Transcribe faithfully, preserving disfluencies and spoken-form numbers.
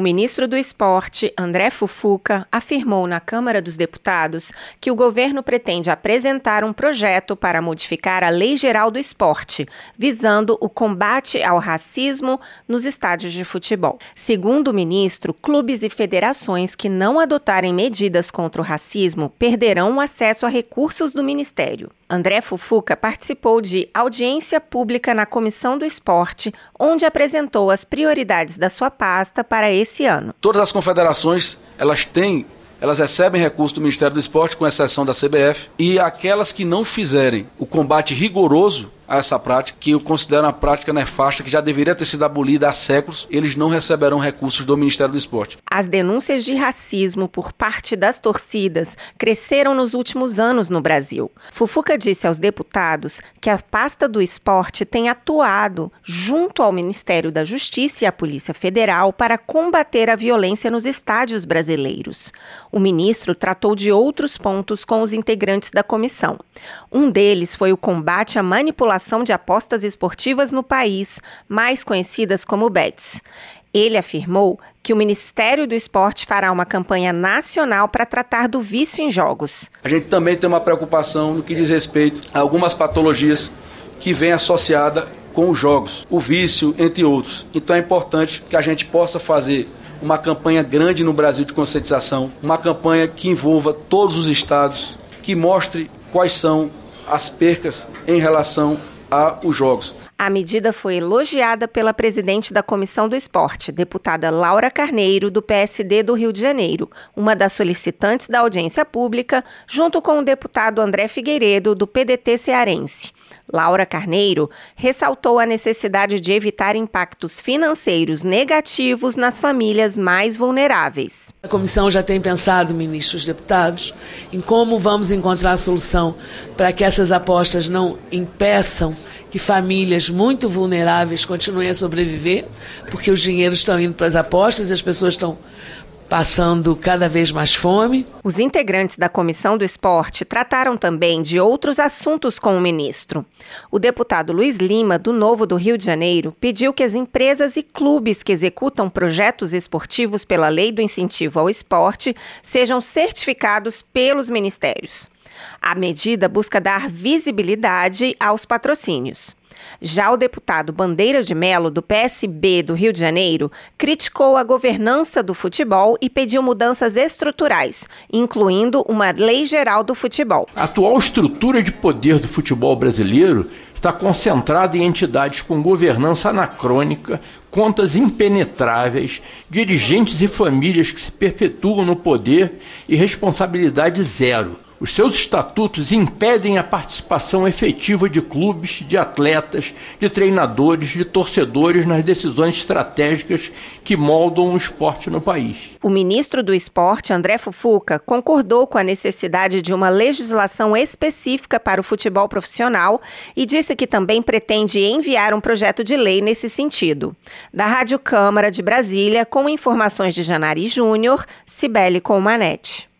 ministro do Esporte, André Fufuca, afirmou na Câmara dos Deputados que o governo pretende apresentar um projeto para modificar a Lei Geral do Esporte, visando o combate ao racismo nos estádios de futebol. Segundo o ministro, clubes e federações que não adotarem medidas contra o racismo perderão o acesso a recursos do Ministério. André Fufuca participou de audiência pública na Comissão do Esporte, onde apresentou as prioridades da sua pasta para esse ano. Todas as confederações, elas têm, elas recebem recursos do Ministério do Esporte, com exceção da C B F, e aquelas que não fizerem o combate rigoroso a essa prática, que eu considero uma prática nefasta, que já deveria ter sido abolida há séculos, eles não receberão recursos do Ministério do Esporte. As denúncias de racismo por parte das torcidas cresceram nos últimos anos no Brasil. Fufuca disse aos deputados que a pasta do esporte tem atuado junto ao Ministério da Justiça e à Polícia Federal para combater a violência nos estádios brasileiros. O ministro tratou de outros pontos com os integrantes da comissão. Um deles foi o combate à manipulação de apostas esportivas no país, mais conhecidas como bets. Ele afirmou que o Ministério do Esporte fará uma campanha nacional para tratar do vício em jogos. A gente também tem uma preocupação no que diz respeito a algumas patologias que vêm associadas com os jogos, o vício, entre outros. Então é importante que a gente possa fazer uma campanha grande no Brasil de conscientização, uma campanha que envolva todos os estados, que mostre quais são as percas em relação aos jogos. A medida foi elogiada pela presidente da Comissão do Esporte, deputada Laura Carneiro, do P S D do Rio de Janeiro, uma das solicitantes da audiência pública, junto com o deputado André Figueiredo, do P D T cearense. Laura Carneiro ressaltou a necessidade de evitar impactos financeiros negativos nas famílias mais vulneráveis. A comissão já tem pensado, ministros deputados, em como vamos encontrar a solução para que essas apostas não impeçam que famílias muito vulneráveis continuem a sobreviver, porque os dinheiros estão indo para as apostas e as pessoas estão passando cada vez mais fome. Os integrantes da Comissão do Esporte trataram também de outros assuntos com o ministro. O deputado Luiz Lima, do Novo do Rio de Janeiro, pediu que as empresas e clubes que executam projetos esportivos pela Lei do Incentivo ao Esporte sejam certificados pelos ministérios. A medida busca dar visibilidade aos patrocínios. Já o deputado Bandeira de Mello, do P S B do Rio de Janeiro, criticou a governança do futebol e pediu mudanças estruturais, incluindo uma lei geral do futebol. A atual estrutura de poder do futebol brasileiro está concentrada em entidades com governança anacrônica, contas impenetráveis, dirigentes e famílias que se perpetuam no poder e responsabilidade zero. Os seus estatutos impedem a participação efetiva de clubes, de atletas, de treinadores, de torcedores nas decisões estratégicas que moldam o esporte no país. O ministro do Esporte, André Fufuca, concordou com a necessidade de uma legislação específica para o futebol profissional e disse que também pretende enviar um projeto de lei nesse sentido. Da Rádio Câmara de Brasília, com informações de Janari Júnior, Cibele Colmanete.